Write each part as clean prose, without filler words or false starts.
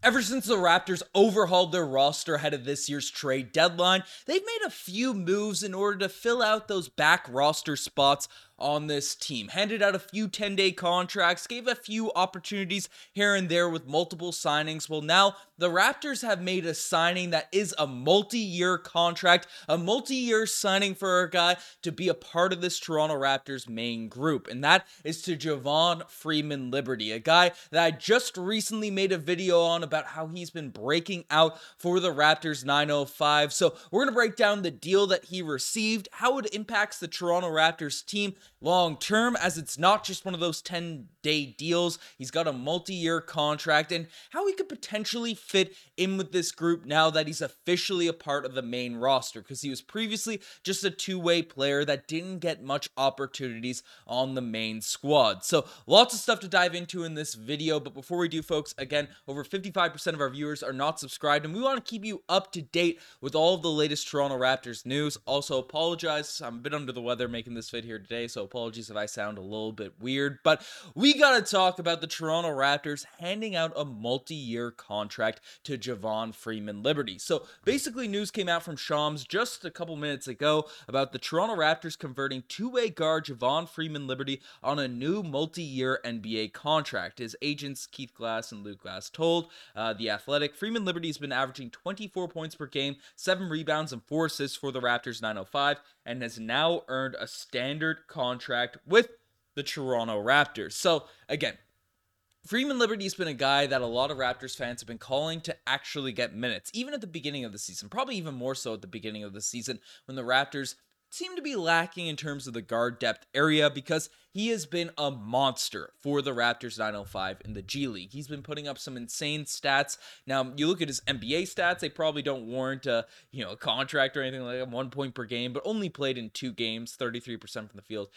Ever since the Raptors overhauled their roster ahead of this year's trade deadline, they've made a few moves in order to fill out those back roster spots on this team. Handed out a few 10-day contracts, gave a few opportunities here and there with multiple signings. Well, now the Raptors have made a signing that is a multi-year contract, a multi-year signing for a guy to be a part of this Toronto Raptors main group, and that is to Javon Freeman Liberty, a guy that I just recently made a video on about how he's been breaking out for the Raptors 905. So we're going to break down the deal that he received, how it impacts the Toronto Raptors team long term, as it's not just one of those 10-day deals. He's got a multi-year contract, and how he could potentially fit in with this group now that he's officially a part of the main roster, because he was previously just a two-way player that didn't get much opportunities on the main squad. So lots of stuff to dive into in this video, but before we do, folks, again, over 55% of our viewers are not subscribed, and we want to keep you up to date with all of the latest Toronto Raptors news. Also, apologize, I'm a bit under the weather making this vid here today, so apologies if I sound a little bit weird, but we gotta talk about the Toronto Raptors handing out a multi-year contract to Javon Freeman Liberty. So basically, news came out from Shams just a couple minutes ago about the Toronto Raptors converting two-way guard Javon Freeman Liberty on a new multi-year NBA contract. His agents Keith Glass and Luke Glass told The Athletic, Freeman Liberty has been averaging 24 points per game, 7 rebounds, and 4 assists for the Raptors 905, and has now earned a standard contract with the Toronto Raptors. So again, Freeman Liberty's been a guy that a lot of Raptors fans have been calling to actually get minutes, even at the beginning of the season, probably even more so at the beginning of the season when the Raptors seem to be lacking in terms of the guard depth area, because he has been a monster for the Raptors 905 in the G League. He's been putting up some insane stats. Now, you look at his NBA stats, they probably don't warrant a contract or anything like that, 1 point per game, but only played in 2 games, 33% from the field.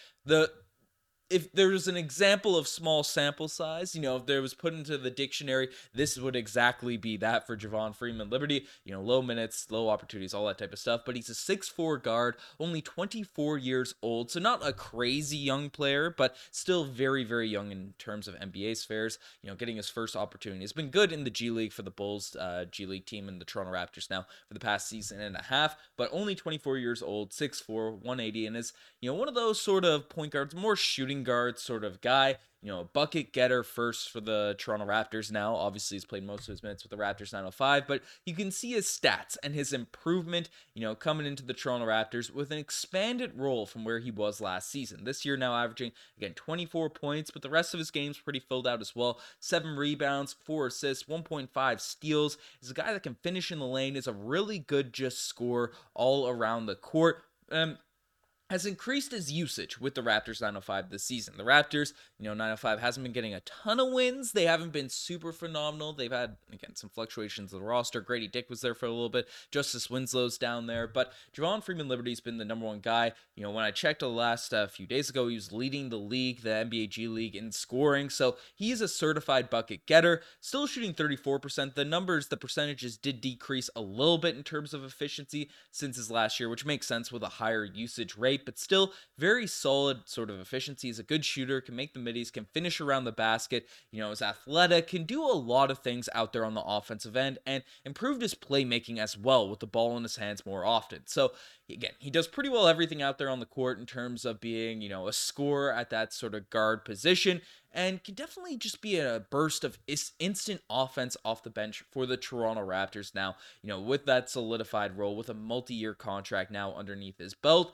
If there was an example of small sample size, if there was put into the dictionary, this would exactly be that for Javon Freeman Liberty. Low minutes, low opportunities, all that type of stuff. But he's a 6'4" guard, only 24 years old. So not a crazy young player, but still very, very young in terms of NBA spheres. Getting his first opportunity. Has been good in the G League for the Bulls, G League team, and the Toronto Raptors now for the past season and a half. But only 24 years old, 6'4", 180, and is, one of those sort of point guards, more shooting guard sort of guy, a bucket getter first for the Toronto Raptors now. Obviously, he's played most of his minutes with the Raptors 905, but you can see his stats and his improvement, coming into the Toronto Raptors with an expanded role from where he was last season. This year now averaging, again, 24 points, but the rest of his game's pretty filled out as well. 7 rebounds, 4 assists, 1.5 steals. He's a guy that can finish in the lane, is a really good just scorer all around the court. Has increased his usage with the Raptors 905 this season. The Raptors, 905 hasn't been getting a ton of wins. They haven't been super phenomenal. They've had, again, some fluctuations in the roster. Grady Dick was there for a little bit. Justice Winslow's down there. But Javon Freeman Liberty's been the number one guy. When I checked the last few days ago, he was leading the league, the NBA G League, in scoring. So he is a certified bucket getter. Still shooting 34%. The percentages did decrease a little bit in terms of efficiency since his last year, which makes sense with a higher usage rate, but still very solid sort of efficiency. He's a good shooter, can make the middies, can finish around the basket, is athletic, can do a lot of things out there on the offensive end, and improved his playmaking as well with the ball in his hands more often. So again, he does pretty well everything out there on the court in terms of being, a scorer at that sort of guard position, and can definitely just be a burst of instant offense off the bench for the Toronto Raptors now, with that solidified role, with a multi-year contract now underneath his belt.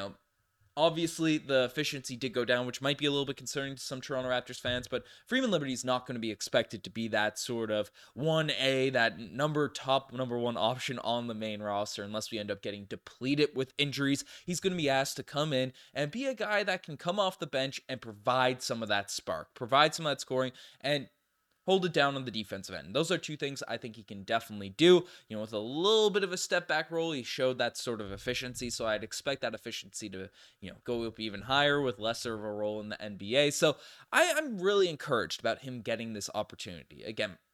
Obviously, the efficiency did go down, which might be a little bit concerning to some Toronto Raptors fans, but Freeman Liberty is not going to be expected to be that sort of 1A, that top number one option on the main roster unless we end up getting depleted with injuries. He's going to be asked to come in and be a guy that can come off the bench and provide some of that spark, provide some of that scoring, and hold it down on the defensive end. Those are two things I think he can definitely do. With a little bit of a step back role, he showed that sort of efficiency, so I'd expect that efficiency to, go up even higher with lesser of a role in the NBA. So I'm really encouraged about him getting this opportunity. Again,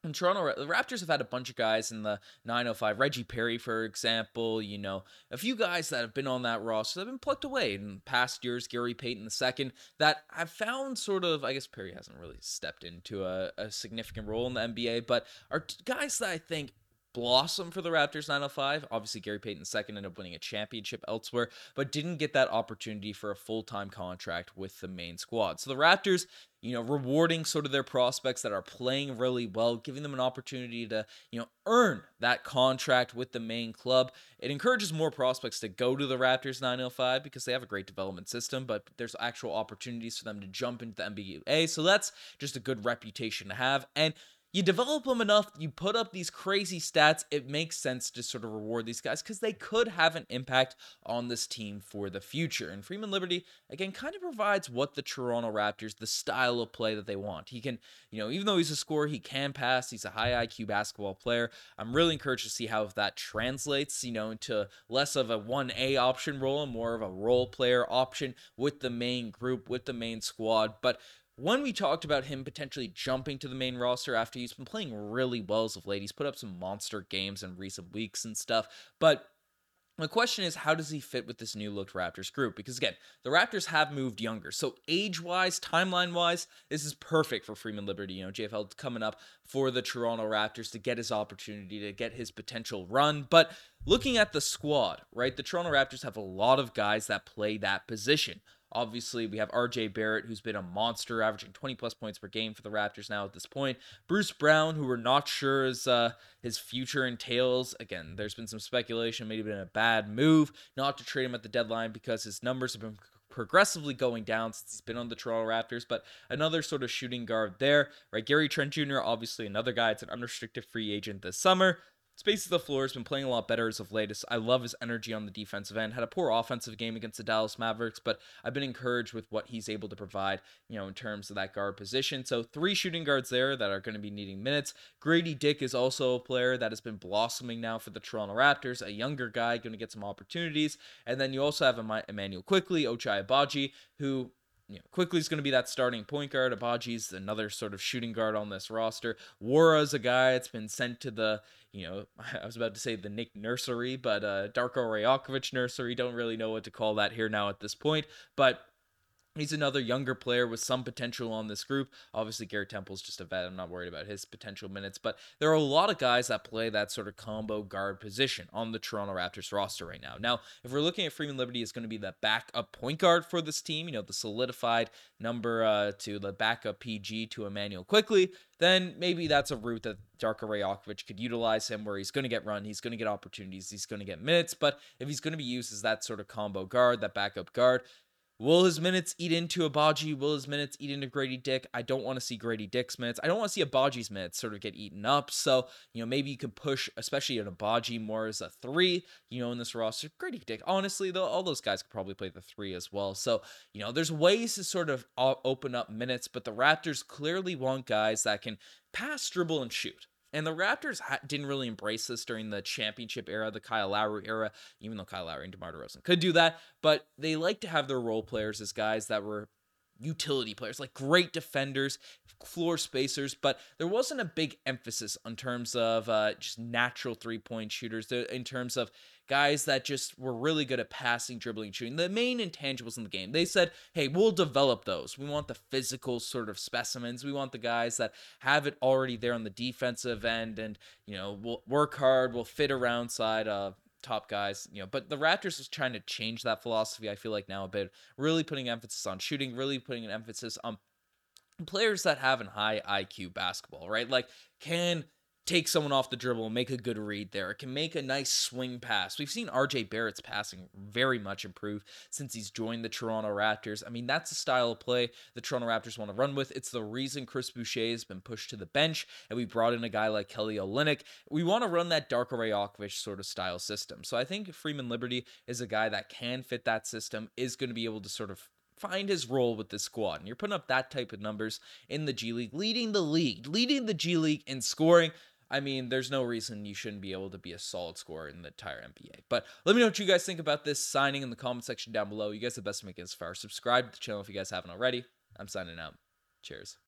And the Raptors have had a bunch of guys in the 905. Reggie Perry, for example, a few guys that have been on that roster that have been plucked away in past years. Gary Payton II, that I've found sort of, I guess Perry hasn't really stepped into a significant role in the NBA, but are guys that I think blossom for the Raptors 905. Obviously, Gary Payton II ended up winning a championship elsewhere, but didn't get that opportunity for a full-time contract with the main squad. So the Raptors, rewarding sort of their prospects that are playing really well, giving them an opportunity to, earn that contract with the main club. It encourages more prospects to go to the Raptors 905 because they have a great development system, but there's actual opportunities for them to jump into the NBA. So that's just a good reputation to have. And you develop them enough, you put up these crazy stats, it makes sense to sort of reward these guys because they could have an impact on this team for the future. And Freeman Liberty, again, kind of provides what the Toronto Raptors, the style of play that they want. He can, even though he's a scorer, he can pass. He's a high IQ basketball player. I'm really encouraged to see how that translates, into less of a 1A option role and more of a role player option with the main group, with the main squad. But when we talked about him potentially jumping to the main roster after he's been playing really well as of late, he's put up some monster games in recent weeks and stuff, but the question is, how does he fit with this new looked Raptors group? Because again, the Raptors have moved younger. So age-wise, timeline-wise, this is perfect for Freeman Liberty. JFL coming up for the Toronto Raptors to get his opportunity, to get his potential run. But looking at the squad, right, the Toronto Raptors have a lot of guys that play that position. Obviously, we have RJ Barrett, who's been a monster, averaging 20 plus points per game for the Raptors now at this point. Bruce Brown, who we're not sure is his future entails. Again, there's been some speculation, maybe been a bad move not to trade him at the deadline because his numbers have been progressively going down since he's been on the Toronto Raptors, but another sort of shooting guard there, right? Gary Trent Jr., obviously another guy. It's an unrestricted free agent this summer. Spaces the floor, has been playing a lot better as of latest. I love his energy on the defensive end. Had a poor offensive game against the Dallas Mavericks, but I've been encouraged with what he's able to provide, in terms of that guard position. So 3 shooting guards there that are going to be needing minutes. Grady Dick is also a player that has been blossoming now for the Toronto Raptors, a younger guy going to get some opportunities. And then you also have Emmanuel Quickley, Ochai Agbaji, who Quickly is going to be that starting point guard. Abaji's another sort of shooting guard on this roster. Wara's a guy that's been sent to the, I was about to say the Nick Nursery, but Darko Rajakovic Nursery. Don't really know what to call that here now at this point. But he's another younger player with some potential on this group. Obviously, Garrett Temple's just a vet. I'm not worried about his potential minutes, but there are a lot of guys that play that sort of combo guard position on the Toronto Raptors roster right now. Now, if we're looking at Freeman Liberty is going to be the backup point guard for this team, the solidified number to the backup PG to Emmanuel Quickley, then maybe that's a route that Darko Rajakovic could utilize him where he's going to get run, he's going to get opportunities, he's going to get minutes, but if he's going to be used as that sort of combo guard, that backup guard, will his minutes eat into Agbaji? Will his minutes eat into Grady Dick? I don't want to see Grady Dick's minutes. I don't want to see Agbaji's minutes sort of get eaten up. So, maybe you can push, especially an Agbaji more as a 3, in this roster. Grady Dick, honestly, though, all those guys could probably play the 3 as well. So, there's ways to sort of open up minutes, but the Raptors clearly want guys that can pass, dribble, and shoot. And the Raptors didn't really embrace this during the championship era, the Kyle Lowry era, even though Kyle Lowry and DeMar DeRozan could do that. But they like to have their role players as guys that were utility players, like great defenders, floor spacers, but there wasn't a big emphasis in terms of just natural 3-point shooters, in terms of guys that just were really good at passing, dribbling, shooting. The main intangibles in the game. They said, hey, we'll develop those. We want the physical sort of specimens. We want the guys that have it already there on the defensive end and, we'll work hard, we'll fit around side of top guys, but the Raptors is trying to change that philosophy, I feel like now a bit, really putting emphasis on shooting, really putting an emphasis on players that have a high IQ basketball, right? Like can take someone off the dribble and make a good read there. It can make a nice swing pass. We've seen RJ Barrett's passing very much improve since he's joined the Toronto Raptors. I mean, that's the style of play the Toronto Raptors want to run with. It's the reason Chris Boucher has been pushed to the bench, and we brought in a guy like Kelly Olynyk. We want to run that Darko Rajakovic sort of style system. So I think Freeman Liberty is a guy that can fit that system, is going to be able to sort of find his role with this squad. And you're putting up that type of numbers in the G League, leading the G League in scoring. I mean, there's no reason you shouldn't be able to be a solid scorer in the entire NBA. But let me know what you guys think about this signing in the comment section down below. You guys have the best to make it as far. Subscribe to the channel if you guys haven't already. I'm signing out. Cheers.